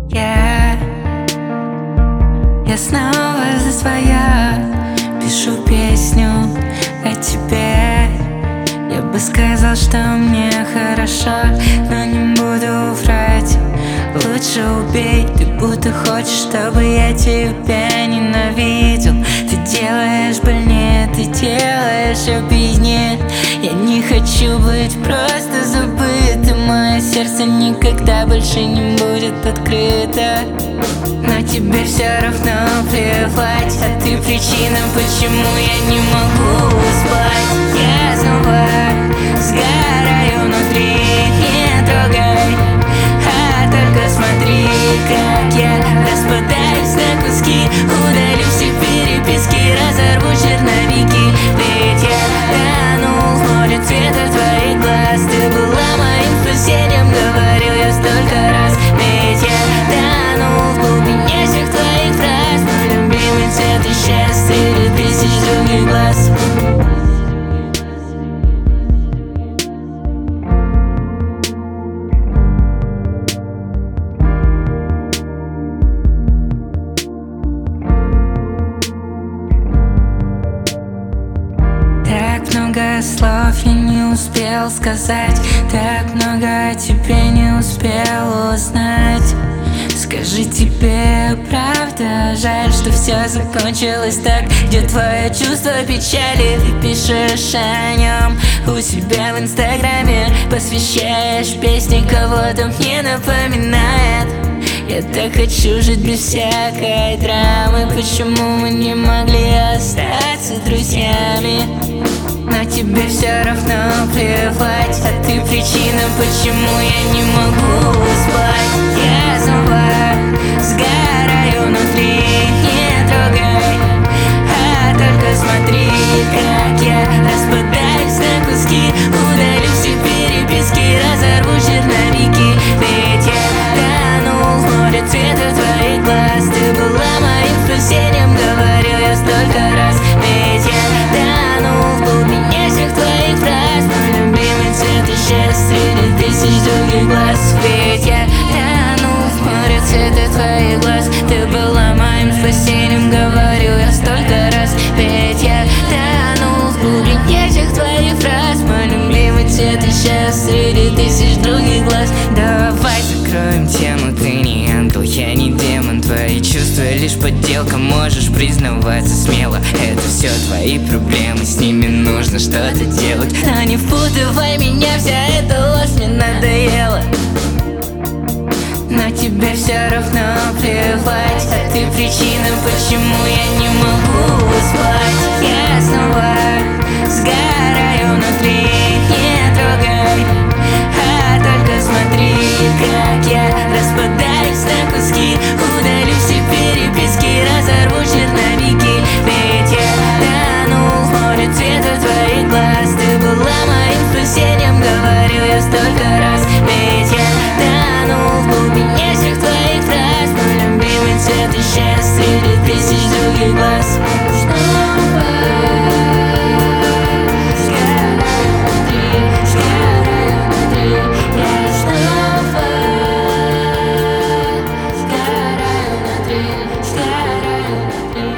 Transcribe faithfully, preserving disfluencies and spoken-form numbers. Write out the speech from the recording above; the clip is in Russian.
Я, я снова за своя пишу песню о тебе. Я бы сказал, что мне хорошо, но не буду врать. Лучше убей, ты будто хочешь, чтобы я тебя ненавидел. Ты делаешь больнее, ты делаешь обиднее. Я не хочу быть просто забытым. Мое сердце никогда больше не будет открыто. Но тебе все равно плевать, а ты причина, почему я не могу спать. Я снова сгораю внутри, не трогай, а только смотри, как я распадаюсь на куски. Удалю все переписки, разорву черновики. Ведь я тонул в море цвета твоих глаз. Ты была моим спасением, говорил я столько раз. Ведь я тонул в глубине всех твоих фраз. Мой любимый цвет исчез среди тысяч других глаз. Так много слов я не успел сказать, так много о тебе не успел узнать. Скажи, тебе правда жаль, что все закончилось так? Где твое чувство печали? Ты пишешь о нем у себя в инстаграме, посвящаешь песни, кого-то мне напоминает. Я так хочу жить без всякой драмы. Почему мы не могли остаться друзьями? Но тебе все равно плевать, а ты причина, почему я не могу спать. Я снова сгораю внутри, не трогай, а только смотри, как я распадаюсь на куски. Удалю все переписки, разорву черновики. Ведь я тонул в море цвета твоих глаз. Ты была моим спасением, говорил я столько раз. Ведь я тонул в глубине всех твоих фраз. Мой любимый цвет исчез среди тысяч других глаз. Ведь я тонул в море цвета твоих глаз. Ты была моим спасением, говорил я столько раз. Ведь я тонул в глубине всех твоих фраз. Мой любимый цвет исчез среди тысяч других глаз. Давай закроем тему, ты не ангел, я не демон. Твои чувства лишь подделка, можешь признаваться смело. Это все твои проблемы, с ними нужно что-то делать. Но не впутывай меня, вся эта ложь мне надоела. Но тебе все равно плевать, а ты причина, почему я не могу спать. Я снова сгораю внутри, не трогай, а только смотри, как я распадаюсь на куски. Удалю все переписки, разорву черновики. Ведь я тонул в море цвета твоих глаз. Ты была моим спасением, говорил я столько раз. Ведь я тонул в глубине всех твоих фраз. Мой любимый цвет исчез среди тысяч других глаз. Sky